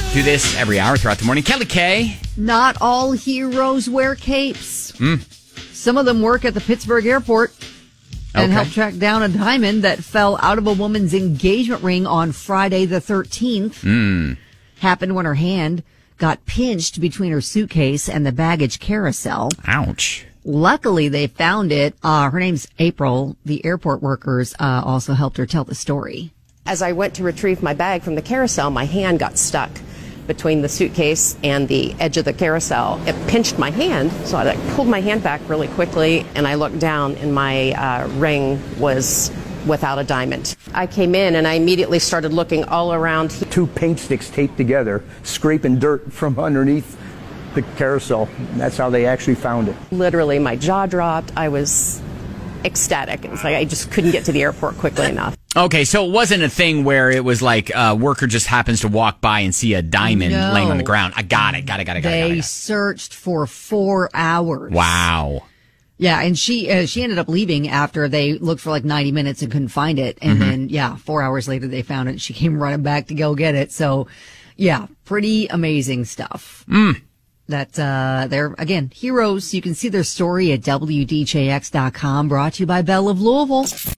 Do this every hour throughout the morning. Kelly K. Not all heroes wear capes. Some of them work at the Pittsburgh airport and help track down a diamond that fell out of a woman's engagement ring on Friday the 13th. Happened when her hand got pinched between her suitcase and the baggage carousel. Ouch. Luckily, they found it. Her name's April. The airport workers also helped her tell the story. As I went to retrieve my bag from the carousel, my hand got stuck between the suitcase and the edge of the carousel. It pinched my hand, so I pulled my hand back really quickly, and I looked down, and my ring was without a diamond. I came in, and I immediately started looking all around. 2 paint sticks taped together, scraping dirt from underneath the carousel. That's how they actually found it. Literally, my jaw dropped. I was ecstatic. It's like I just couldn't get to the airport quickly enough. Okay, so it wasn't a thing where it was like a worker just happens to walk by and see a diamond laying on the ground. I got it. They searched for 4 hours. Wow. Yeah, and she ended up leaving after they looked for like 90 minutes and couldn't find it. And then, 4 hours later they found it. She came running back to go get it. So, yeah, pretty amazing stuff. That they're, again, heroes. You can see their story at WDJX.com, brought to you by Bell of Louisville.